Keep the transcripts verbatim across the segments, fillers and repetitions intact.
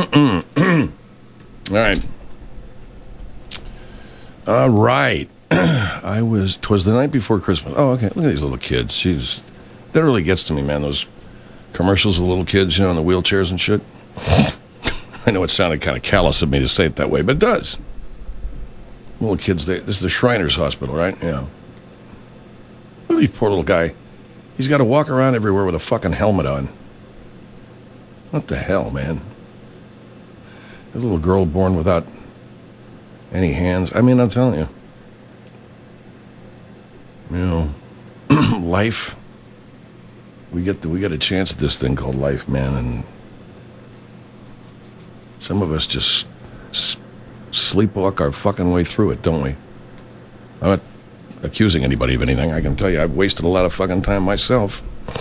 All right. All right. I was, twas the night before Christmas. Oh, okay. Look at these little kids. She's, that really gets to me, man. Those commercials of little kids, you know, in the wheelchairs and shit. I know it sounded kind of callous of me to say it that way, but it does. Little kids, they, this is the Shriners Hospital, right? Yeah. Look at this poor little guy. He's got to walk around everywhere with a fucking helmet on. What the hell, man? There's a little girl born without any hands. I mean, I'm telling you. You know, life. We get the, we get a chance at this thing called life, man, and some of us just s- sleepwalk our fucking way through it, don't we? I'm not accusing anybody of anything. I can tell you I've wasted a lot of fucking time myself.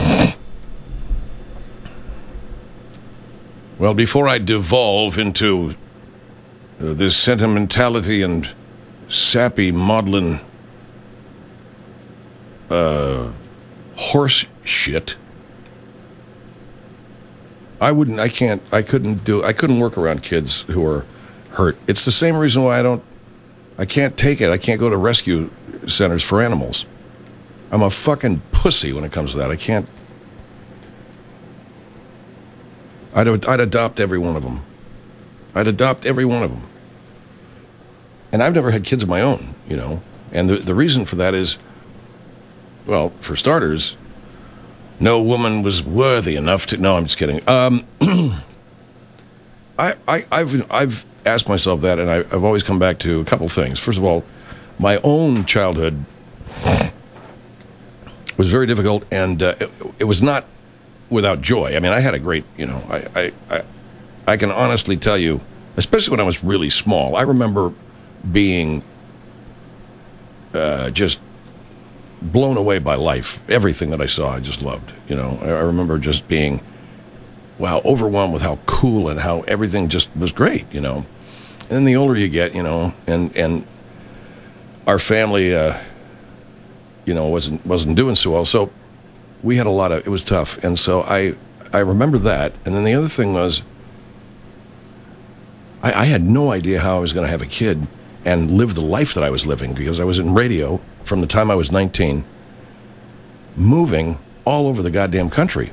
Well, before I devolve into uh, this sentimentality and sappy, maudlin uh, horse shit, I wouldn't, I can't, I couldn't do, I couldn't work around kids who are hurt. It's the same reason why I don't, I can't take it. I can't go to rescue centers for animals. I'm a fucking pussy when it comes to that. I can't, I'd, I'd adopt every one of them. I'd adopt every one of them. And I've never had kids of my own, you know. And the, the reason for that is, well, for starters, no woman was worthy enough to, no, I'm just kidding. Um, I, I, I've, I've asked myself that, and I, I've always come back to a couple things. First of all, my own childhood was very difficult, and uh, it, it was not without joy. I mean, I had a great, you know, I, I, I, I can honestly tell you, especially when I was really small, I remember being uh, just blown away by life. Everything that I saw, I just loved, you know. I, I remember just being, wow, overwhelmed with how cool and how everything just was great, you know. And then the older you get, you know, and, and our family, uh, you know, wasn't wasn't doing so well, so we had a lot of, it was tough. And so I I remember that. And then the other thing was, I, I had no idea how I was going to have a kid and live the life that I was living, because I was in radio from the time I was nineteen, moving all over the goddamn country.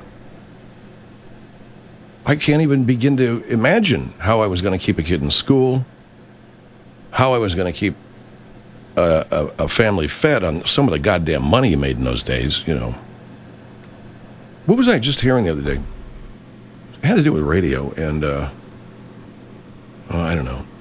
I can't even begin to imagine how I was going to keep a kid in school, how I was going to keep a, a, a family fed on some of the goddamn money you made in those days, you know. What was I just hearing the other day? It had to do with radio, and, uh, oh, I don't know.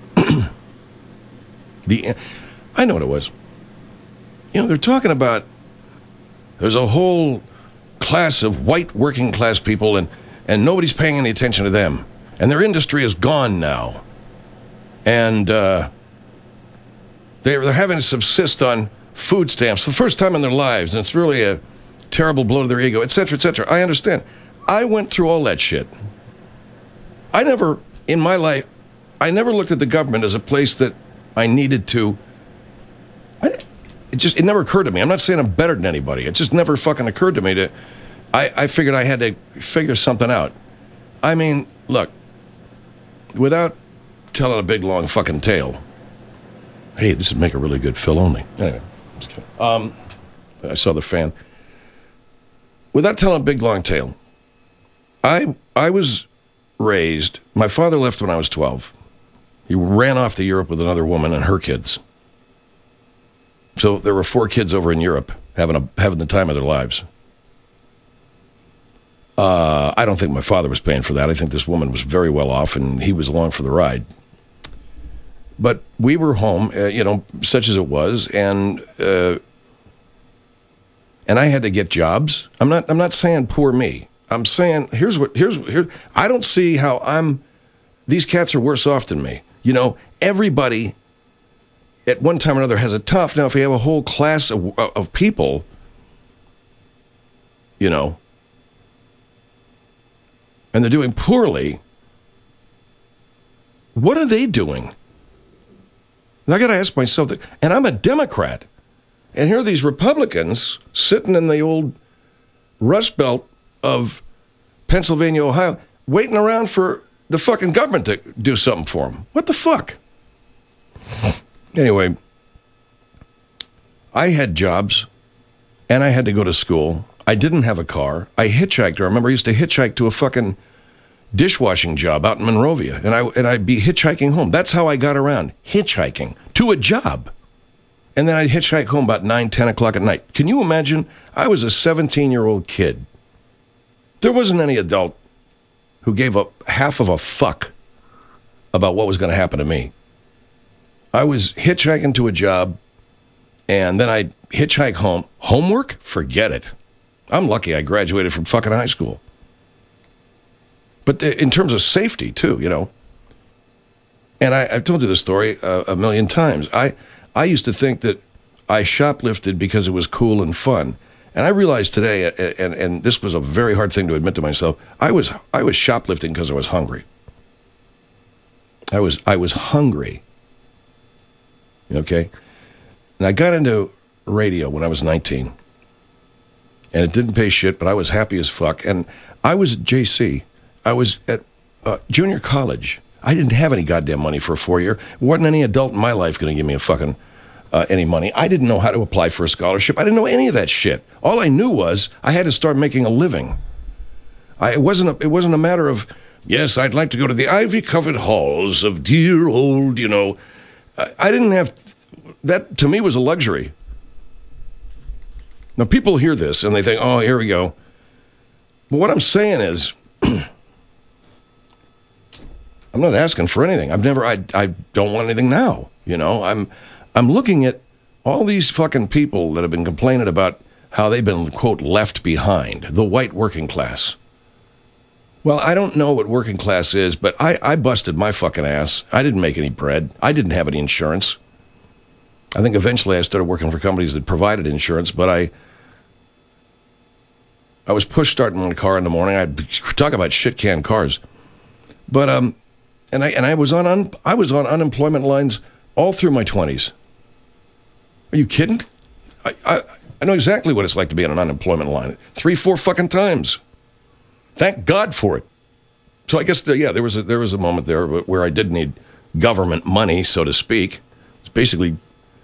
the, I know what it was. You know, they're talking about, there's a whole class of white working class people, and, and nobody's paying any attention to them. And their industry is gone now. And uh, they're, they're having to subsist on food stamps for the first time in their lives, and it's really a terrible blow to their ego, et cetera, et cetera. I understand. I went through all that shit. I never, in my life, I never looked at the government as a place that I needed to, I, it just, it never occurred to me. I'm not saying I'm better than anybody. It just never fucking occurred to me to, I, I figured I had to figure something out. I mean, look, without telling a big, long fucking tale, hey, this would make a really good Phil Only. Anyway, just kidding. Um, I saw the fan. Without telling a big, long tale, I I was raised, my father left when I was twelve. He ran off to Europe with another woman and her kids. So there were four kids over in Europe having a having the time of their lives. Uh, I don't think my father was paying for that. I think this woman was very well off, and he was along for the ride. But we were home, uh, you know, such as it was, and uh, and I had to get jobs. I'm not. I'm not saying poor me. I'm saying here's what. Here's here. I don't see how I'm. These cats are worse off than me. You know, everybody at one time or another has it tough. Now, if you have a whole class of, of people, you know, and they're doing poorly, what are they doing? And I got to ask myself that, and I'm a Democrat, and here are these Republicans sitting in the old Rust Belt of Pennsylvania, Ohio, waiting around for the fucking government to do something for them. What the fuck? Anyway, I had jobs, and I had to go to school. I didn't have a car. I hitchhiked. I remember I used to hitchhike to a fucking dishwashing job out in Monrovia, and, I, and I'd be hitchhiking home. That's how I got around, hitchhiking to a job. And then I'd hitchhike home about nine, ten o'clock at night. Can you imagine? I was a seventeen-year-old kid. There wasn't any adult who gave a half of a fuck about what was going to happen to me. I was hitchhiking to a job, and then I'd hitchhike home. Homework? Forget it. I'm lucky I graduated from fucking high school. But in terms of safety, too, you know. And I, I've told you this story uh, a million times. I, I used to think that I shoplifted because it was cool and fun. And I realized today, and, and this was a very hard thing to admit to myself, I was I was shoplifting because I was hungry. I was I was hungry. Okay? And I got into radio when I was nineteen. And it didn't pay shit, but I was happy as fuck. And I was at J C. I was at uh, junior college. I didn't have any goddamn money for a four-year. Wasn't any adult in my life going to give me a fucking uh, any money. I didn't know how to apply for a scholarship. I didn't know any of that shit. All I knew was I had to start making a living. I, it wasn't a, it wasn't a matter of, yes, I'd like to go to the ivy-covered halls of dear old, you know. I, I didn't have, that to me was a luxury. Now, people hear this and they think, oh, here we go. But what I'm saying is, I'm not asking for anything. I've never, I, I don't want anything now. You know, I'm, I'm looking at all these fucking people that have been complaining about how they've been, quote, left behind, the white working class. Well, I don't know what working class is, but I, I busted my fucking ass. I didn't make any bread. I didn't have any insurance. I think eventually I started working for companies that provided insurance, but I, I was push starting my car in the morning. I'd talk about shit can cars, but um, and I and I was on un, I was on unemployment lines all through my twenties. Are you kidding? I, I I know exactly what it's like to be on an unemployment line three, four fucking times. Thank God for it. So I guess the, yeah, there was a, there was a moment there where I did need government money, so to speak. It's basically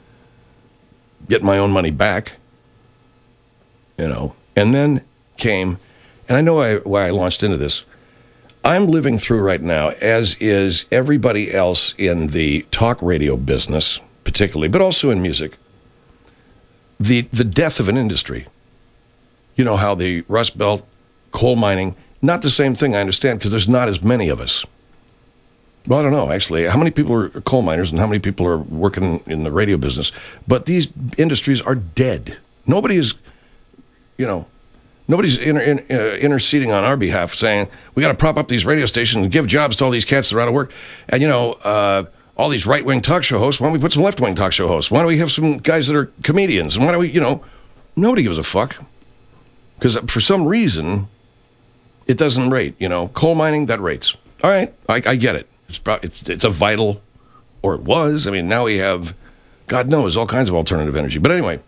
get my own money back, you know, and then came, and I know I, why I launched into this. I'm living through right now, as is everybody else in the talk radio business, particularly, but also in music, the the death of an industry. You know how the Rust Belt, coal mining, not the same thing, I understand, because there's not as many of us. Well, I don't know, actually. How many people are coal miners and how many people are working in the radio business? But these industries are dead. Nobody is, you know, nobody's inter, in, uh, interceding on our behalf saying, we got to prop up these radio stations and give jobs to all these cats that are out of work. And, you know, uh, all these right-wing talk show hosts, why don't we put some left-wing talk show hosts? Why don't we have some guys that are comedians? And why don't we, you know, nobody gives a fuck. Because for some reason, it doesn't rate, you know. Coal mining, that rates. All right, I, I get it. It's, it's it's a vital, or it was. I mean, now we have, God knows, all kinds of alternative energy. But anyway,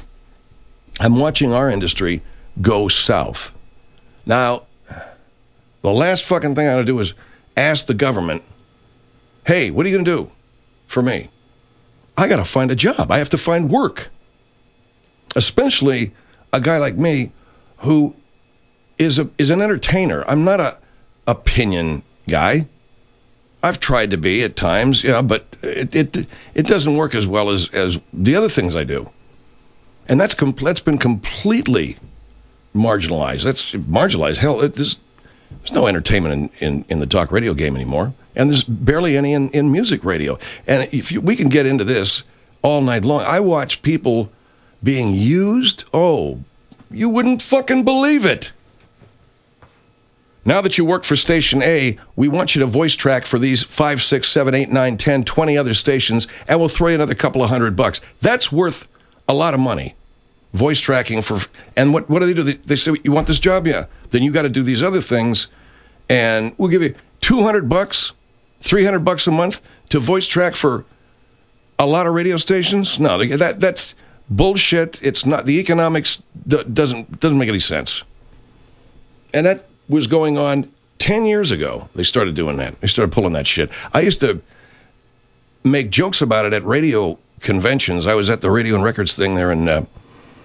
I'm watching our industry go south. Now, the last fucking thing I ought to do is ask the government, hey, what are you going to do for me? I got to find a job. I have to find work. Especially a guy like me who is a is an entertainer. I'm not a opinion guy. I've tried to be at times, yeah, but it it it doesn't work as well as, as the other things I do. And that's com- that's been completely marginalized. That's marginalized. Hell, it, there's, there's no entertainment in, in, in the talk radio game anymore. And there's barely any in, in music radio. And if you, we can get into this all night long. I watch people being used. Oh, you wouldn't fucking believe it. Now that you work for Station A, we want you to voice track for these five, six, seven, eight, nine, ten, twenty other stations, and we'll throw you another couple of hundred bucks. That's worth a lot of money. Voice tracking for, and what, what do they do? They, they say, you want this job? Yeah. Then you got to do these other things, and we'll give you two hundred bucks, three hundred bucks a month to voice track for a lot of radio stations? No, that that's bullshit. It's not, the economics doesn't doesn't make any sense. And that was going on Ten years ago, they started doing that. They started pulling that shit. I used to make jokes about it at radio conventions. I was at the Radio and Records thing there in uh,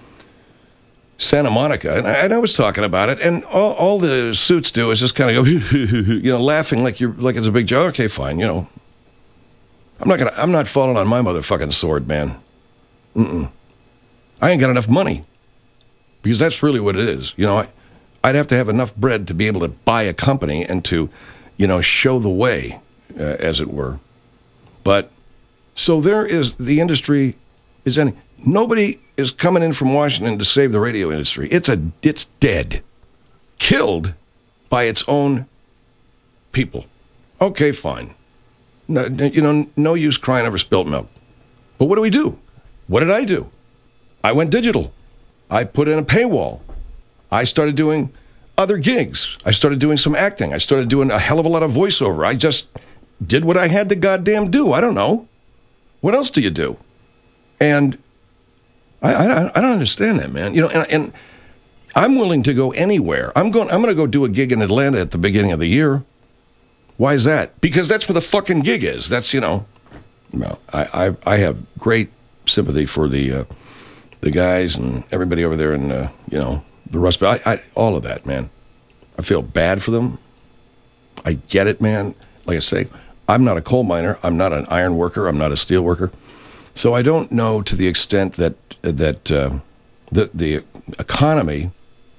Santa Monica, and I, and I was talking about it, and all, all the suits do is just kind of go, you know, laughing like you're like it's a big joke. Okay, fine, you know. I'm not gonna. I'm not falling on my motherfucking sword, man. Mm-mm. I ain't got enough money, because that's really what it is. You know, I, I'd have to have enough bread to be able to buy a company and to, you know, show the way, uh, as it were. But so there is the industry is any nobody is coming in from Washington to save the radio industry. It's a it's dead, killed by its own people. Okay, fine. No, you know, no use crying over spilt milk. But what do we do? What did I do? I went digital. I put in a paywall. I started doing other gigs. I started doing some acting. I started doing a hell of a lot of voiceover. I just did what I had to goddamn do. I don't know. What else do you do? And I, I, I don't understand that, man. You know, and, and I'm willing to go anywhere. I'm going. I'm going to go do a gig in Atlanta at the beginning of the year. Why is that? Because that's where the fucking gig is. That's, you know. Well, I I, I have great sympathy for the uh, the guys and everybody over there in uh, you know, the Rust Belt. I, I all of that, man. I feel bad for them. I get it, man. Like I say, I'm not a coal miner. I'm not an iron worker. I'm not a steel worker. So I don't know to the extent that that uh, the the economy,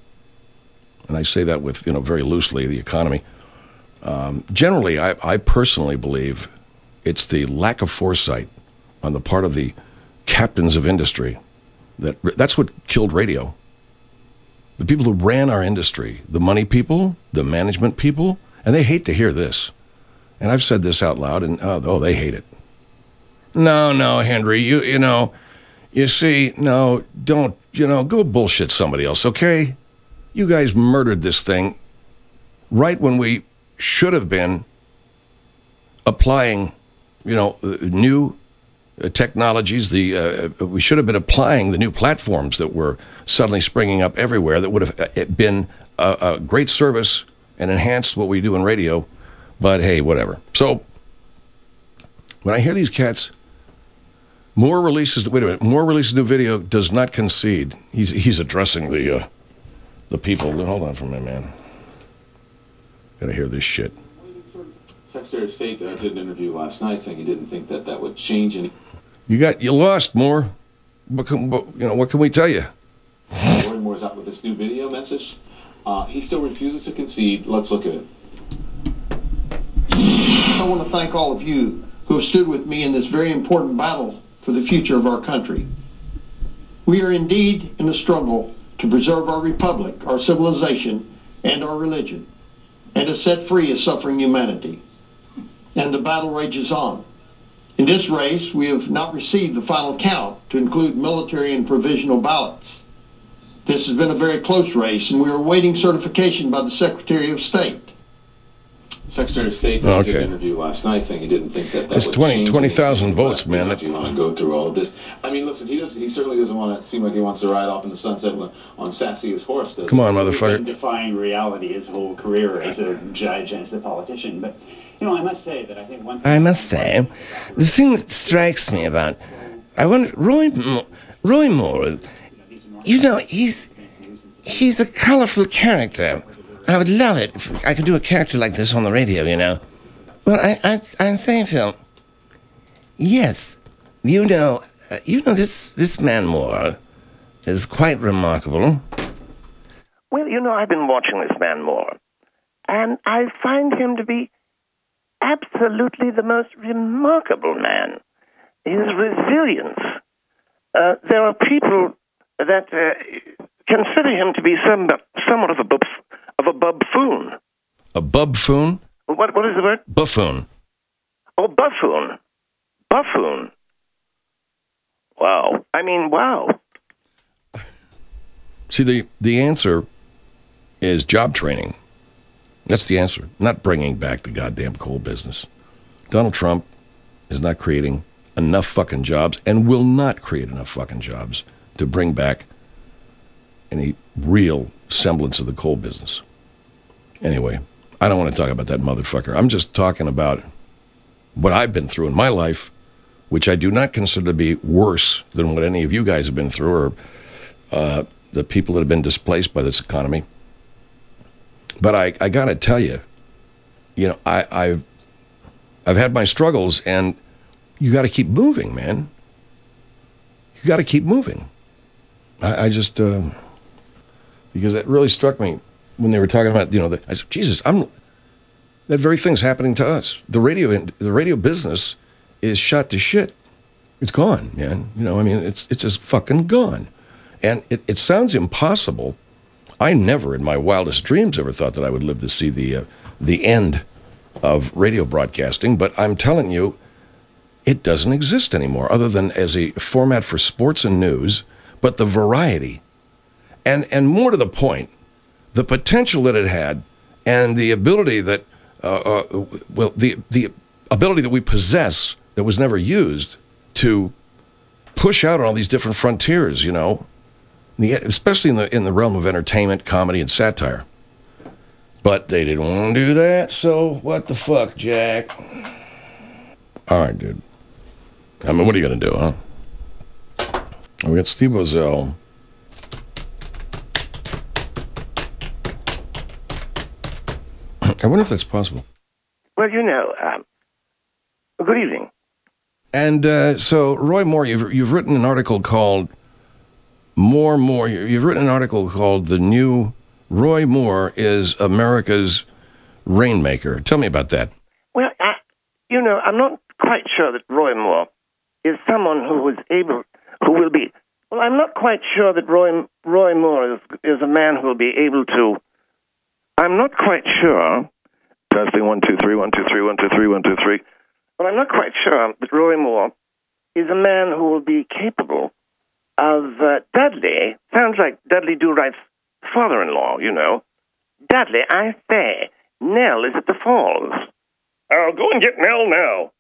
and I say that with, you know, very loosely, the economy. Um, generally, I, I personally believe it's the lack of foresight on the part of the captains of industry that that's what killed radio. The people who ran our industry, the money people, the management people, and they hate to hear this. And I've said this out loud, and oh, oh they hate it. No, no, Henry, you you know, you see, no, don't, you know, go bullshit somebody else, okay? You guys murdered this thing right when we should have been applying, you know, new uh, technologies. The uh, we should have been applying the new platforms that were suddenly springing up everywhere that would have been a, a great service and enhanced what we do in radio. But hey, whatever. So when I hear these cats, more releases. Wait a minute. More releases new video does not concede. He's he's addressing the uh, the people. Hold on for a minute, man. Gotta hear this shit. Secretary of State uh, did an interview last night saying he didn't think that that would change any. You got you lost, Moore. What can, what, you know, what can we tell you? Roy Moore's out with this new video message. Uh, he still refuses to concede. Let's look at it. I want to thank all of you who have stood with me in this very important battle for the future of our country. We are indeed in a struggle to preserve our republic, our civilization, and our religion, and to set free a suffering humanity. And the battle rages on. In this race, we have not received the final count to include military and provisional ballots. This has been a very close race, and we are awaiting certification by the Secretary of State. Secretary of State oh, did okay. an interview last night saying he didn't think that that That's would twenty, change twenty thousand votes, man. If you want to go through all of this, I mean, listen, he does. He certainly doesn't want to seem like he wants to ride off in the sunset on sassy as horse does. Come on, He's been motherfucker. defying reality his whole career as a judge and as a politician. But you know, I must say that I think one. Thing I must say, the thing that strikes me about, I wonder, Roy, Roy Moore, you know, he's he's a colorful character. I would love it if I could do a character like this on the radio, you know. Well, I, I, I'm saying, Phil, yes, you know, uh, you know, this, this man Moore is quite remarkable. Well, you know, I've been watching this man Moore, and I find him to be absolutely the most remarkable man. His resilience. Uh, there are people that uh, consider him to be some, somewhat of a, buf, of a buffoon. A buffoon? What, what is the word? Buffoon. Oh, buffoon. Buffoon. Wow. I mean, wow. See, the, the answer is job training. That's the answer. Not bringing back the goddamn coal business. Donald Trump is not creating enough fucking jobs and will not create enough fucking jobs to bring back any real semblance of the coal business. Anyway, I don't want to talk about that motherfucker. I'm just talking about what I've been through in my life, which I do not consider to be worse than what any of you guys have been through, or uh, the people that have been displaced by this economy. But I, I got to tell you, you know, I, I've, I've had my struggles, and you got to keep moving, man. You got to keep moving. I, I just, uh, because it really struck me when they were talking about, you know, the, I said, Jesus, I'm, that very thing's happening to us. The radio, the radio business is shot to shit. It's gone, man. You know, I mean, it's it's just fucking gone. And it, it sounds impossible. I never in my wildest dreams ever thought that I would live to see the uh, the end of radio broadcasting, but I'm telling you, it doesn't exist anymore, other than as a format for sports and news, but the variety. And and more to the point, the potential that it had, and the ability that, uh, uh, well, the the ability that we possess that was never used to push out on all these different frontiers, you know, the, especially in the in the realm of entertainment, comedy, and satire. But they didn't want to do that, so what the fuck, Jack? All right, dude. I mean, what are you going to do, huh? We got Steve Ozell. I wonder if that's possible. Well, you know, um, good evening. And uh, so, Roy Moore, you've, you've written an article called More, More. You've written an article called The New Roy Moore is America's Rainmaker. Tell me about that. Well, I, you know, I'm not quite sure that Roy Moore is someone who was able, who will be, well, I'm not quite sure that Roy, Roy Moore is, is a man who will be able to, I'm not quite sure, testing one, two, three, one, two, three, one, two, three, one, two, three, well, I'm not quite sure that Roy Moore is a man who will be capable of uh, Dudley, sounds like Dudley Do-Right's father-in-law, you know. Dudley, I say, Nell is at the falls. I'll go and get Nell now.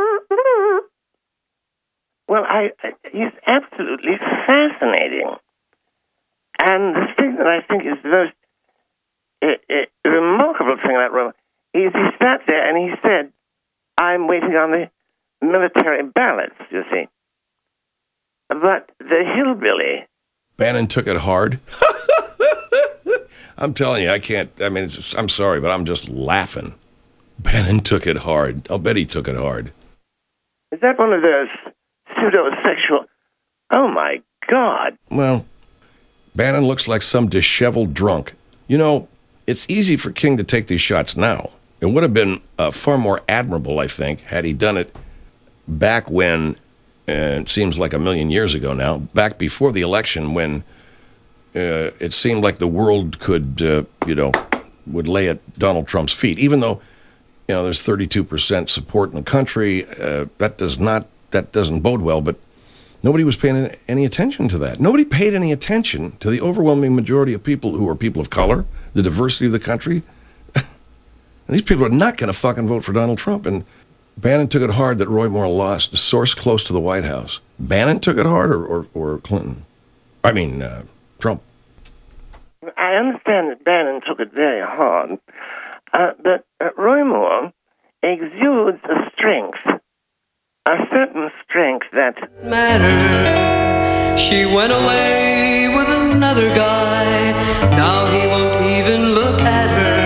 Well, I, I he's absolutely fascinating. And the thing that I think is the most uh, uh, remarkable thing about Roy is he sat there and he said, I'm waiting on the military ballots, you see. But the hillbilly... Bannon took it hard. I'm telling you, I can't, I mean, it's just, I'm sorry, but I'm just laughing. Bannon took it hard. I'll bet he took it hard. Is that one of those pseudo-sexual... Oh, my God. Well, Bannon looks like some disheveled drunk. You know, it's easy for King to take these shots now. It would have been uh, far more admirable, I think, had he done it back when, uh, it seems like a million years ago now, back before the election when uh, it seemed like the world could, uh, you know, would lay at Donald Trump's feet. Even though, you know, there's thirty-two percent support in the country, uh, that does not, that doesn't bode well, but nobody was paying any attention to that. Nobody paid any attention to the overwhelming majority of people who are people of color, the diversity of the country. And these people are not going to fucking vote for Donald Trump. And Bannon took it hard that Roy Moore lost, a source close to the White House. Bannon took it hard, or, or, or Clinton? I mean, uh, Trump. I understand that Bannon took it very hard, uh, but uh, Roy Moore exudes a strength, a certain strength that... Matter. She went away with another guy. Now he won't even look at her.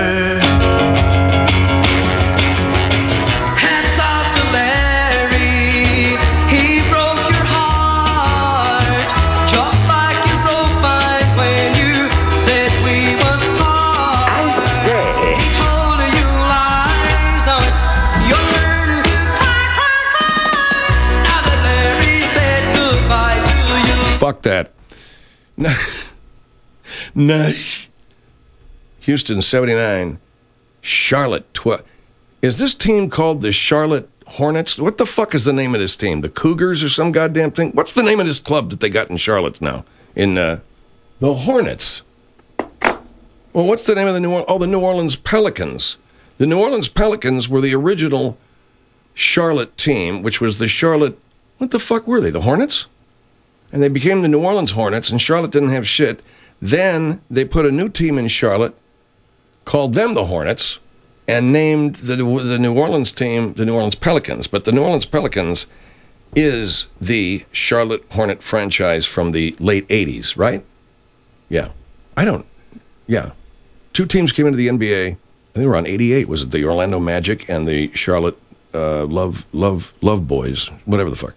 Hats off to Larry. He broke your heart, just like you broke mine when you said we was part. He told her you lies. Now it's your turn to cry, cry, cry. Now that Larry said goodbye to you. Fuck that. No. No. Houston, seventy-nine. Charlotte, twelve. Is this team called the Charlotte Hornets? What the fuck is the name of this team? The Cougars or some goddamn thing? What's the name of this club that they got in Charlotte now? In, uh, the Hornets. Well, what's the name of the New Orleans? Oh, the New Orleans Pelicans. The New Orleans Pelicans were the original Charlotte team, which was the Charlotte... What the fuck were they? The Hornets? And they became the New Orleans Hornets, and Charlotte didn't have shit. Then they put a new team in Charlotte called them the Hornets, and named the the New Orleans team the New Orleans Pelicans. But the New Orleans Pelicans is the Charlotte Hornet franchise from the late eighties, right? Yeah. I don't, yeah. Two teams came into the N B A. I think around eighty-eight. Was it the Orlando Magic and the Charlotte uh, Love Love Love Boys? Whatever the fuck.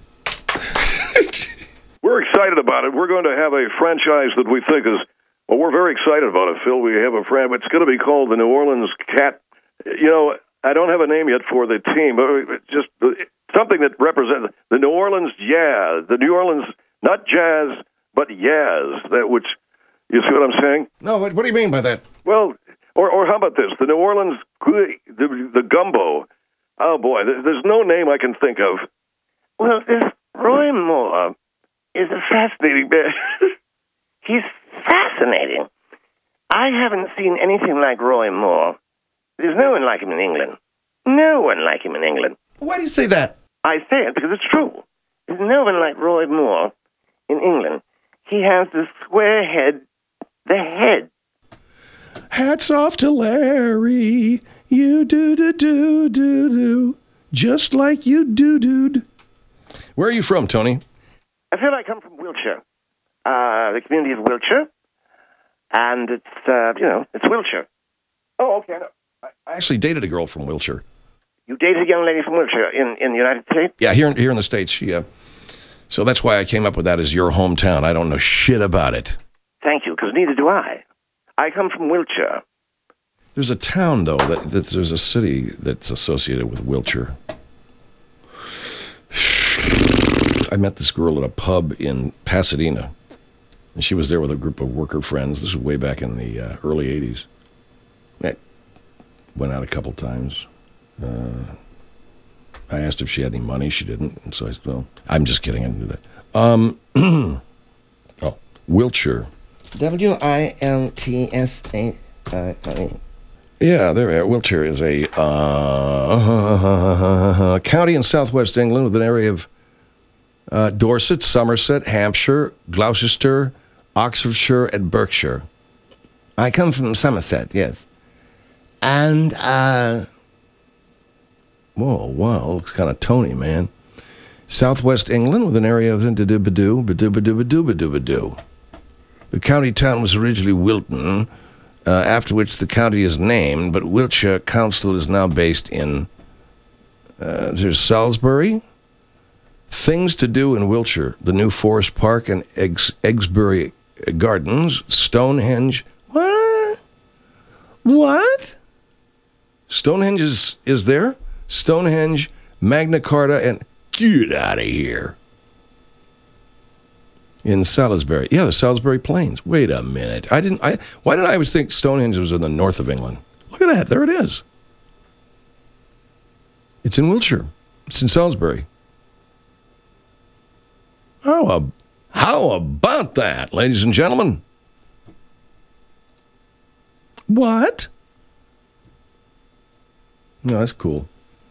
We're excited about it. We're going to have a franchise that we think is, well, we're very excited about it, Phil. We have a fran. It's going to be called the New Orleans Cat. You know, I don't have a name yet for the team, but just something that represents the New Orleans Jazz. The New Orleans, not jazz, but Yaz. That which, you see what I'm saying? No, what, what do you mean by that? Well, or or how about this? The New Orleans, the, the gumbo. Oh boy, there's no name I can think of. Well, this Roy Moore is a fascinating man. He's fascinating. I haven't seen anything like Roy Moore. There's no one like him in England. No one like him in England. Why do you say that? I say it because it's true. There's no one like Roy Moore in England. He has the square head, the head. Hats off to Larry. You do do do do do. Just like you do do. Where are you from, Tony? I feel like I'm from Wiltshire. Uh, the community of Wiltshire. And it's, uh, you know, it's Wiltshire. Oh, okay. I actually dated a girl from Wiltshire. You dated a young lady from Wiltshire in, in the United States? Yeah, here, here in the States. She, uh, so that's why I came up with that as your hometown. I don't know shit about it. Thank you, because neither do I. I come from Wiltshire. There's a town, though, that, that there's a city that's associated with Wiltshire. I met this girl at a pub in Pasadena, and she was there with a group of worker friends. This was way back in the uh, early eighties. I went out a couple times. Uh, I asked if she had any money. She didn't, and so I said, well, I'm just kidding. I didn't do that. Um, oh, Wiltshire. W I L T S A. Yeah, there. Wiltshire is a uh, county in southwest England with an area of uh, Dorset, Somerset, Hampshire, Gloucester, Oxfordshire, and Berkshire. I come from Somerset, yes. And, uh... Whoa, wow, looks kind of Tony, man. Southwest England with an area of badoo, badoo, badoo, badoo, badoo, badoo. The county town was originally Wilton, uh, after which the county is named, but Wiltshire Council is now based in, uh, there's Salisbury. Things to do in Wiltshire: the new Forest Park and Eggs, Eggsbury Gardens, Stonehenge. What? What? Stonehenge is, is there? Stonehenge, Magna Carta, and get out of here. In Salisbury. Yeah, the Salisbury Plains. Wait a minute. I didn't, I, why did I always think Stonehenge was in the north of England? Look at that. There it is. It's in Wiltshire. It's in Salisbury. How, uh, how about that, ladies and gentlemen? What? No, that's cool.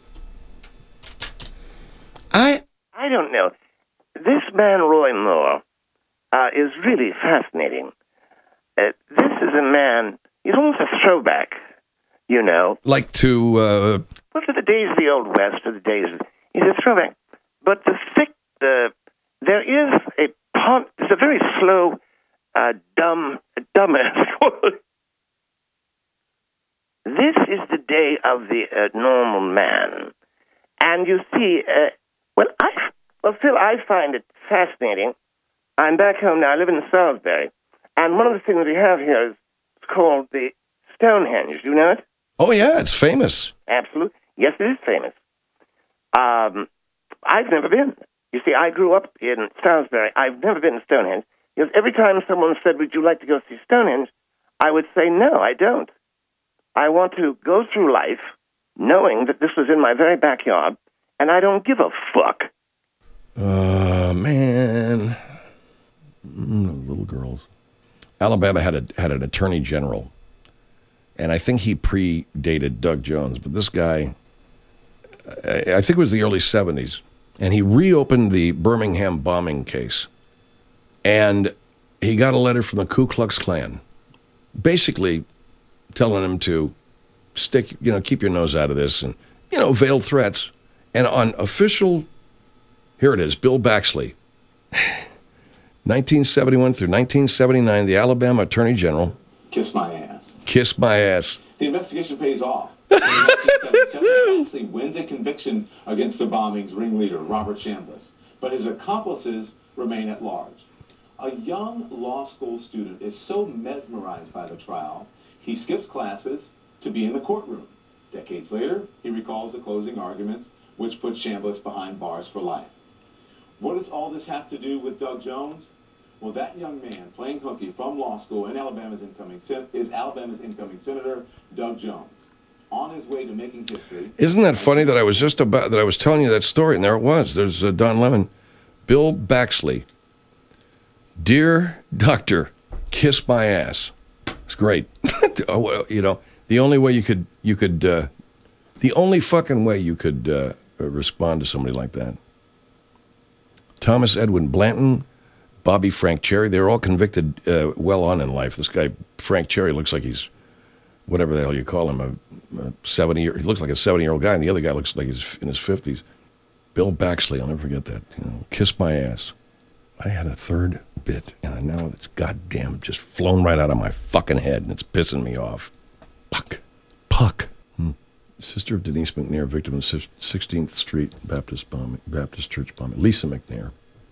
I I don't know. This man, Roy Moore, uh, is really fascinating. Uh, this is a man, he's almost a throwback, you know. Like to, uh... Well, to the days of the Old West, to the days of... He's a throwback. But the thick, uh, there is a pon- It's a very slow, uh, dumb, dumbass. This is the day of the uh, normal man. And you see, uh, well, I, well, Phil, I find it fascinating. I'm back home now. I live in Salisbury. And one of the things we have here is called the Stonehenge. Do you know it? Oh, yeah, it's famous. Absolutely. Yes, it is famous. Um, I've never been. You see, I grew up in Salisbury. I've never been to Stonehenge. Because every time someone said, would you like to go see Stonehenge? I would say, no, I don't. I want to go through life knowing that this was in my very backyard, and I don't give a fuck. Uh, man. Mm, little girls. Alabama had a had an attorney general, and I think he predated Doug Jones, but this guy, I, I think it was the early seventies, and he reopened the Birmingham bombing case, and he got a letter from the Ku Klux Klan, basically telling him to stick, you know, keep your nose out of this, and, you know, veiled threats. And on official, here it is, Bill Baxley, nineteen seventy-one through nineteen seventy-nine, the Alabama Attorney General. Kiss my ass. Kiss my ass. The investigation pays off. In nineteen seventy-seven, Baxley wins a conviction against the bombing's ringleader, Robert Chambliss, but his accomplices remain at large. A young law school student is so mesmerized by the trial, he skips classes to be in the courtroom. Decades later, he recalls the closing arguments, which put Chambliss behind bars for life. What does all this have to do with Doug Jones? Well, that young man playing hooky from law school in Alabama's incoming sen- is Alabama's incoming senator, Doug Jones, on his way to making history. Isn't that funny that I was just about that I was telling you that story, and there it was. There's uh, Don Lemon, Bill Baxley. Dear Doctor, kiss my ass. It's great. You know, the only way you could you could uh, the only fucking way you could uh, respond to somebody like that. Thomas Edwin Blanton, Bobby Frank Cherry, they're all convicted uh, well on in life. This guy, Frank Cherry, looks like he's, whatever the hell you call him, a, a seventy year, he looks like a seventy-year-old guy, and the other guy looks like he's in his fifties. Bill Baxley, I'll never forget that. You know, kiss my ass. I had a third bit, and now it's goddamn just flown right out of my fucking head, and it's pissing me off. Puck. Puck. Hmm. Sister of Denise McNair, victim of sixteenth Street Baptist bombing, Baptist Church bombing. Lisa McNair.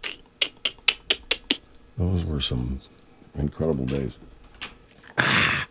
Those were some incredible days. Ah.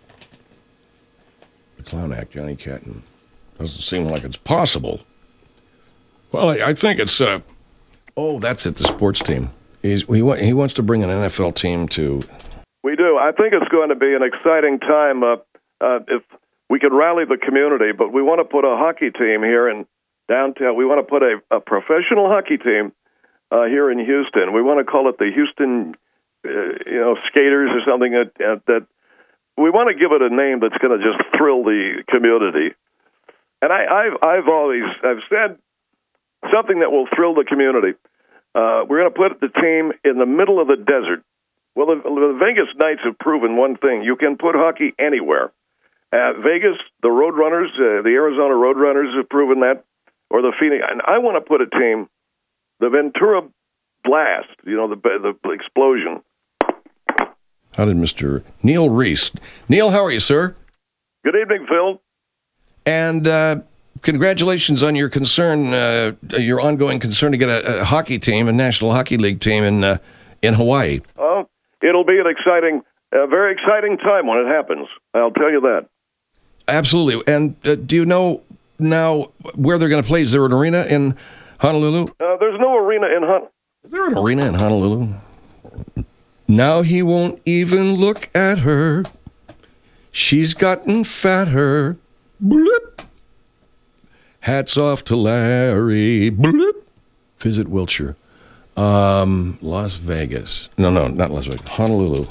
The Clown Act, Johnny Catton. Doesn't seem like it's possible. Well, I, I think it's, uh, oh, that's it, the sports team. He's, he, he wants to bring an N F L team to... We do. I think it's going to be an exciting time uh, uh, if we could rally the community, but we want to put a hockey team here in downtown. We want to put a, a professional hockey team uh, here in Houston. We want to call it the Houston, uh, you know, Skaters or something that, uh, that we want to give it a name that's going to just thrill the community. And I, I've, I've always, I've said something that will thrill the community. Uh, we're going to put the team in the middle of the desert. Well, the, the Vegas Knights have proven one thing. You can put hockey anywhere. At Vegas, the Roadrunners, uh, the Arizona Roadrunners have proven that, or the Phoenix. And I want to put a team, the Ventura Blast, you know, the, the explosion. How did Mister Neil Reese? Neil, how are you, sir? Good evening, Phil. And uh, congratulations on your concern, uh, your ongoing concern to get a, a hockey team, a National Hockey League team in uh, in Hawaii. Oh, it'll be an exciting, a very exciting time when it happens. I'll tell you that. Absolutely. And uh, do you know now where they're going to play? Is there an arena in Honolulu? Uh, there's no arena in Honolulu. Is there an arena in Honolulu? Now he won't even look at her. She's gotten fatter. Bloop. Hats off to Larry. Bloop. Visit Wilshire. Um, Las Vegas. No, no, not Las Vegas. Honolulu.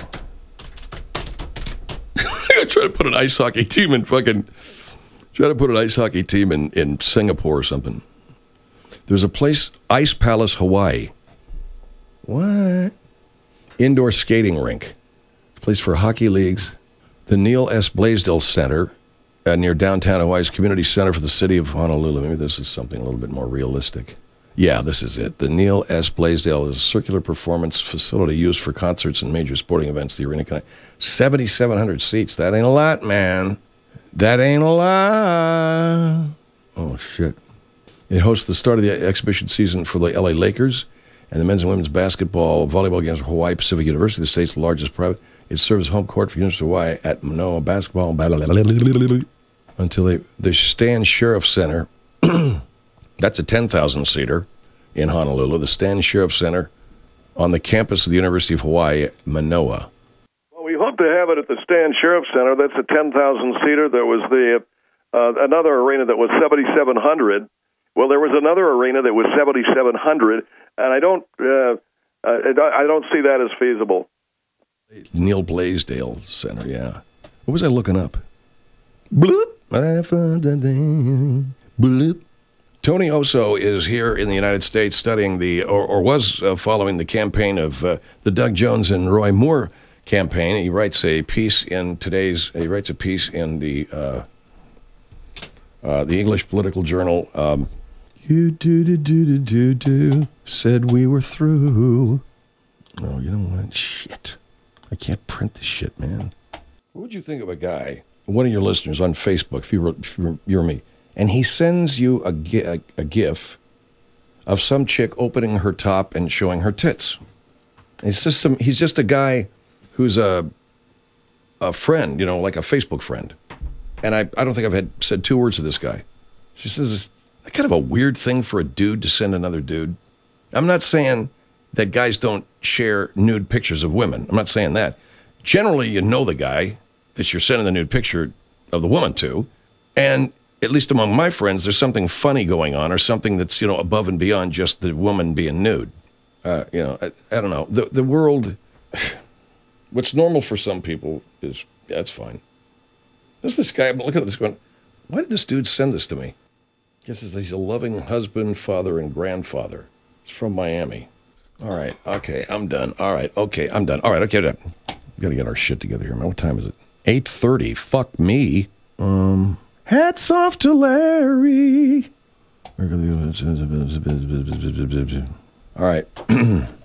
I try to put an ice hockey team in fucking... Try to put an ice hockey team in, in Singapore or something. There's a place, Ice Palace, Hawaii. What? Indoor skating rink. Place for hockey leagues. The Neil S. Blaisdell Center uh, near downtown Hawaii's Community Center for the City of Honolulu. Maybe this is something a little bit more realistic. Yeah, this is it. The Neil S. Blaisdell is a circular performance facility used for concerts and major sporting events. The arena can seventy-seven hundred seats. That ain't a lot, man. That ain't a lot. Oh, shit. It hosts the start of the exhibition season for the L A Lakers and the men's and women's basketball, volleyball games at Hawaii Pacific University, the state's largest private. It serves as home court for University of Hawaii at Manoa Basketball until they, the Stan Sheriff Center. That's a ten thousand seater in Honolulu. The Stan Sheriff Center on the campus of the University of Hawaii, Manoa. Well, we hope to have it at the Stan Sheriff Center. That's a ten thousand seater. There was the uh, another arena that was seventy-seven hundred. Well, there was another arena that was seventy-seven hundred, and I don't, uh, I don't see that as feasible. Neil Blaisdell Center, yeah. What was I looking up? Bloop. Bloop. Tony Oso is here in the United States studying the, or, or was uh, following the campaign of uh, the Doug Jones and Roy Moore campaign. He writes a piece in today's. He writes a piece in the uh, uh, the English Political Journal. Um, you do do do do do do said we were through. Oh, you know what? Shit, I can't print this shit, man. What would you think of a guy, one of your listeners on Facebook, if you were, if you were you're me, and he sends you a, a, a GIF of some chick opening her top and showing her tits? It's just some. He's just a guy who's a a friend, you know, like a Facebook friend. And I, I don't think I've had said two words to this guy. She says, "Is that kind of a weird thing for a dude to send another dude?" I'm not saying that guys don't share nude pictures of women. I'm not saying that. Generally, you know the guy that you're sending the nude picture of the woman to, and at least among my friends, there's something funny going on, or something that's, you know, above and beyond just the woman being nude. Uh, you know, I, I don't know. The the world, what's normal for some people is, yeah, that's fine. There's this guy, I'm looking at this going, why did this dude send this to me? I guess he's a loving husband, father, and grandfather. It's from Miami. All right, okay, I'm done. All right, okay, I'm done. All right, okay, done. Got to get our shit together here, man. What time is it? eight thirty. Fuck me. Um, hats off to Larry. All right.